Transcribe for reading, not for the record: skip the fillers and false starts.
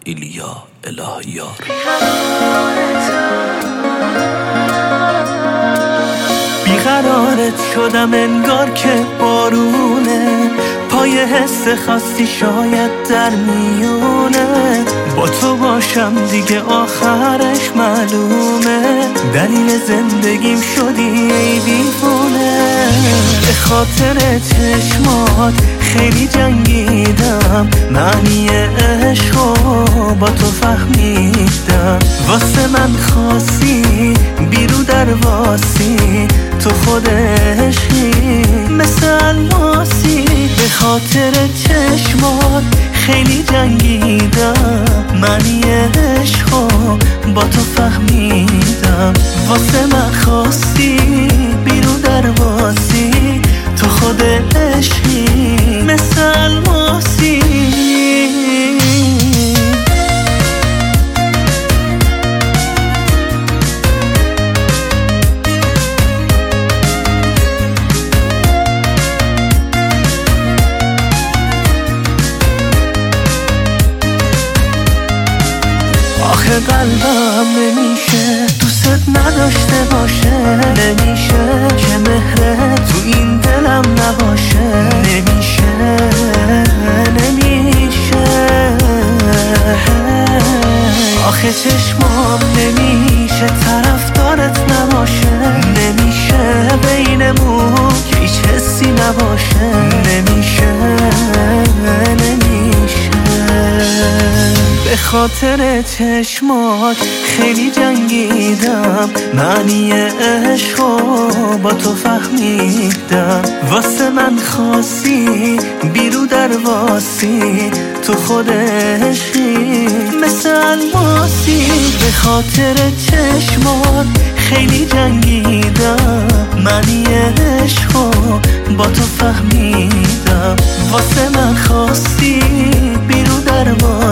ایلیا الهیار. بیقرارت شدم انگار که بارونه، پای حس خاصی شاید در میونه، با تو باشم دیگه آخرش معلومه، دلیل زندگیم شدی ای دیوونه. به خاطر چشمات خیلی جنگیدم، معنی عشقو با تو فهمیدم، واسه من خاصی بیرو درواسی، تو خود عشقی مثل الماسی. به خاطر چشمات خیلی جنگیدم، معنی عشقو با تو فهمیدم، واسه من خاصی بیرو درواسی، تو خود عشقی مثل الماسی. آخه قلبم نمیشه دوست نداشته باشه، نمیشه که مهرت تو این دلم نباشه، نمیشه آخه چشمام نمیشه طرفدارت نباشه، نمیشه بینمون که هیچ حسی نباشه، نمیشه به خاطر چشمات خیلی جنگیدم، معنی عشقو با تو فهمیدم، واسه من خاصی بیرو درواسی، تو خود عشقی مثل الماسی. به خاطر چشمات خیلی جنگیدم، معنی عشقو با تو فهمیدم، واسه من خاصی بیرو درواسی،